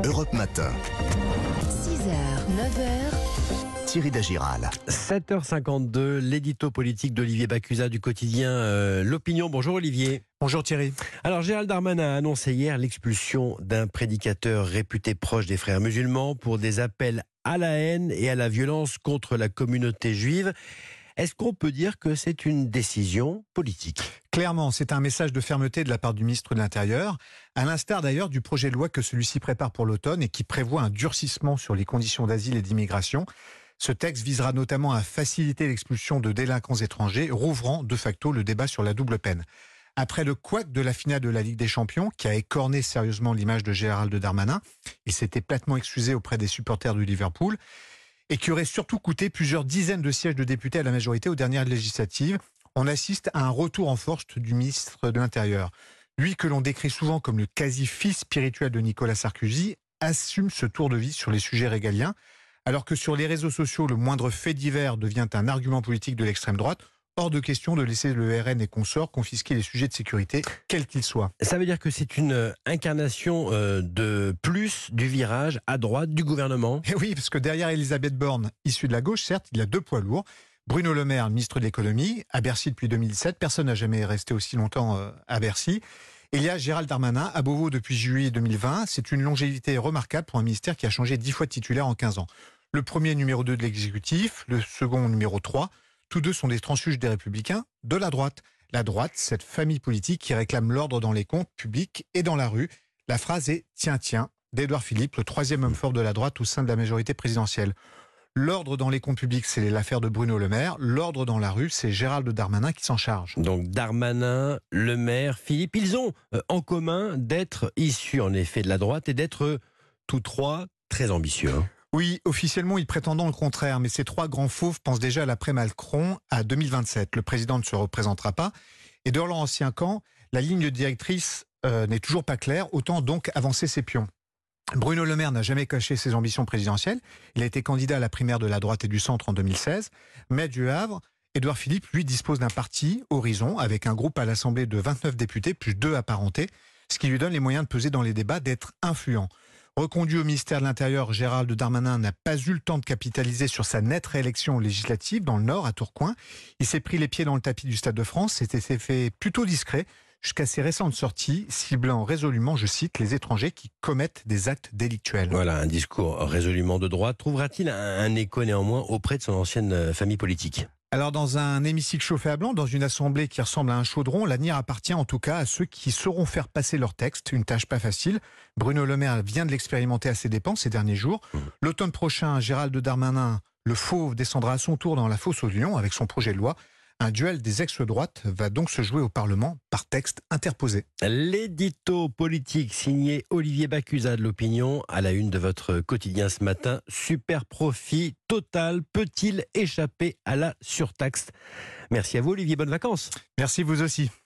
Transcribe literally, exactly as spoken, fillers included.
Europe Matin. six heures, neuf heures. Thierry Dagiral. sept heures cinquante-deux, l'édito politique d'Olivier Bacusa du quotidien euh, L'Opinion. Bonjour Olivier. Bonjour Thierry. Alors Gérald Darmanin a annoncé hier l'expulsion d'un prédicateur réputé proche des frères musulmans pour des appels à la haine et à la violence contre la communauté juive. Est-ce qu'on peut dire que c'est une décision politique ? Clairement, c'est un message de fermeté de la part du ministre de l'Intérieur, à l'instar d'ailleurs du projet de loi que celui-ci prépare pour l'automne et qui prévoit un durcissement sur les conditions d'asile et d'immigration. Ce texte visera notamment à faciliter l'expulsion de délinquants étrangers, rouvrant de facto le débat sur la double peine. Après le couac de la finale de la Ligue des Champions, qui a écorné sérieusement l'image de Gérald Darmanin, il s'était platement excusé auprès des supporters du Liverpool, et qui aurait surtout coûté plusieurs dizaines de sièges de députés à la majorité aux dernières législatives, on assiste à un retour en force du ministre de l'Intérieur. Lui, que l'on décrit souvent comme le quasi-fils spirituel de Nicolas Sarkozy, assume ce tour de vis sur les sujets régaliens, alors que sur les réseaux sociaux, le moindre fait divers devient un argument politique de l'extrême droite. Hors de question de laisser le R N et consorts confisquer les sujets de sécurité, quels qu'ils soient. Ça veut dire que c'est une incarnation euh, de plus du virage à droite du gouvernement ? Et oui, parce que derrière Elisabeth Borne, issue de la gauche, certes, il y a deux poids lourds. Bruno Le Maire, ministre de l'économie, à Bercy depuis deux mille dix-sept. Personne n'a jamais resté aussi longtemps euh, à Bercy. Et il y a Gérald Darmanin, à Beauvau depuis juillet deux mille vingt. C'est une longévité remarquable pour un ministère qui a changé dix fois de titulaire en quinze ans. Le premier numéro deux de l'exécutif, le second numéro trois. Tous deux sont des transfuges des Républicains de la droite. La droite, cette famille politique qui réclame l'ordre dans les comptes publics et dans la rue. La phrase est « tiens, tiens » d'Édouard Philippe, le troisième homme fort de la droite au sein de la majorité présidentielle. L'ordre dans les comptes publics, c'est l'affaire de Bruno Le Maire. L'ordre dans la rue, c'est Gérald Darmanin qui s'en charge. Donc Darmanin, Le Maire, Philippe, ils ont euh, en commun d'être issus en effet de la droite et d'être euh, tous trois très ambitieux. Hein. Oui, officiellement, ils prétendent le contraire, mais ces trois grands fauves pensent déjà à l'après-Macron à deux mille vingt-sept. Le président ne se représentera pas. Et dans leur ancien camp, la ligne directrice euh, n'est toujours pas claire, autant donc avancer ses pions. Bruno Le Maire n'a jamais caché ses ambitions présidentielles. Il a été candidat à la primaire de la droite et du centre en deux mille seize. Mais du Havre, Édouard Philippe, lui, dispose d'un parti, Horizon, avec un groupe à l'Assemblée de vingt-neuf députés, plus deux apparentés, ce qui lui donne les moyens de peser dans les débats, d'être influent. Reconduit au ministère de l'Intérieur, Gérald Darmanin n'a pas eu le temps de capitaliser sur sa nette réélection législative dans le Nord, à Tourcoing. Il s'est pris les pieds dans le tapis du Stade de France, c'était fait plutôt discret, jusqu'à ses récentes sorties, ciblant résolument, je cite, les étrangers qui commettent des actes délictuels. Voilà, un discours résolument de droite. Trouvera-t-il un, un écho néanmoins auprès de son ancienne famille politique ? Alors dans un hémicycle chauffé à blanc, dans une assemblée qui ressemble à un chaudron, l'avenir appartient en tout cas à ceux qui sauront faire passer leur texte, une tâche pas facile. Bruno Le Maire vient de l'expérimenter à ses dépens ces derniers jours. L'automne prochain, Gérald Darmanin, le fauve, descendra à son tour dans la fosse aux lions avec son projet de loi. Un duel des ex-droites va donc se jouer au Parlement par texte interposé. L'édito politique signé Olivier Bacusa de l'Opinion à la une de votre quotidien ce matin. Super profit total peut-il échapper à la surtaxe ? Merci à vous Olivier, bonnes vacances. Merci vous aussi.